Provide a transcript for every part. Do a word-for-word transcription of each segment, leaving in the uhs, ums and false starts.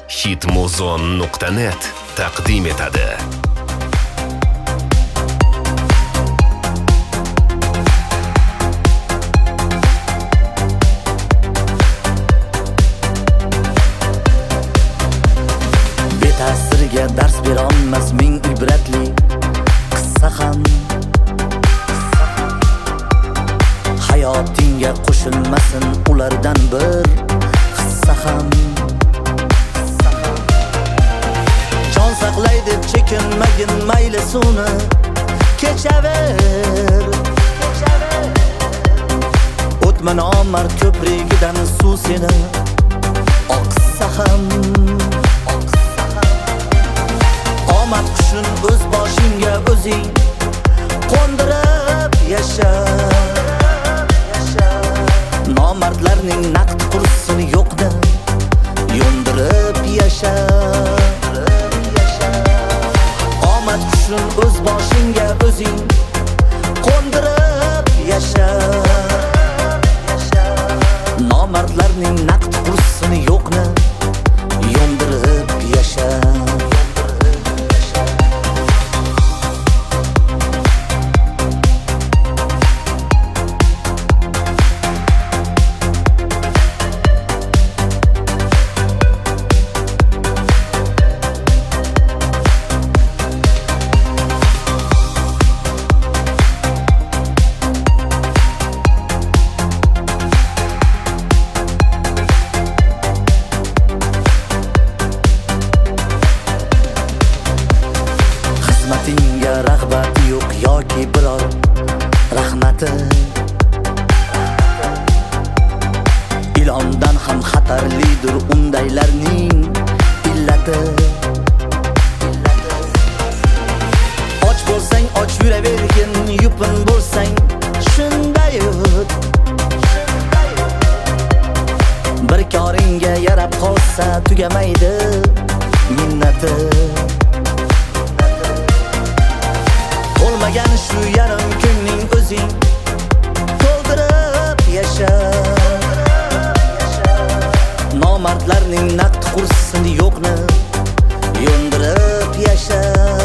hitmuzon nuqta net taqdim etadi. Beta'sirga dars berolmas ming ibratli qissa ham, hayotingga qo'shilmasin ulardan bir hissa ham. Jon saqlay deb chekinmagin mayli suvni kechaver, o'tma nomard ko'prigidan suv seni oqsa ham. Omad qushun o'z boshingga o'zing qo'ndirib yasha, nomardlarning naqd qursini yo'qda yo'ndirib yasha. Omad qushun o'z boshingga o'zing qo'ndirib yasha, nomardlarning naqd qursini yo'qni yo'ndirib yasha. Xizmatingga rag'bati yo'q yoki biror rahmati, ilondan ham xatarlidir undaylarning illati. Och bo'lsang och yuravergin, yupun bo'lsang shunday yut. Bir koringga yarab qolsa tugamaydi minnati. Olmagan shu yarim ko'ngling o'zing to'ldirib yasha, nomardlarning naqd qursini yo'qni yo'ndirib yasha.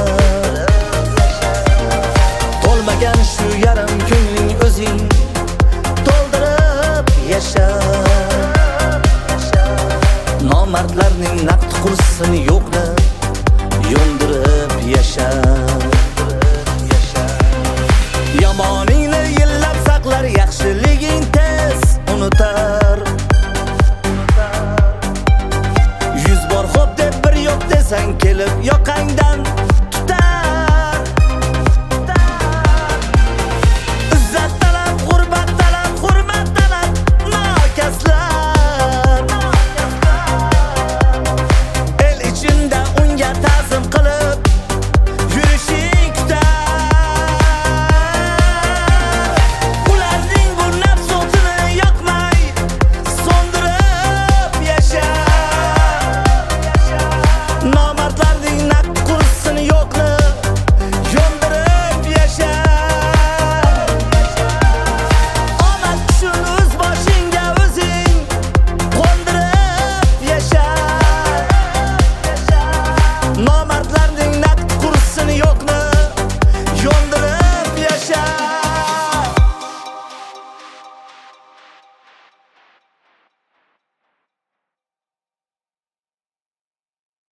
Olmagan shu yarim ko'ngling o'zing to'ldirib yasha, nomardlarning naqd qursini yo'qni yo'ndirib yasha. Yomoningni yillab saqlar, yaxshiliging tez unutar. Yuz bor xo'p deb bir yo'q desang kelib yoqangdan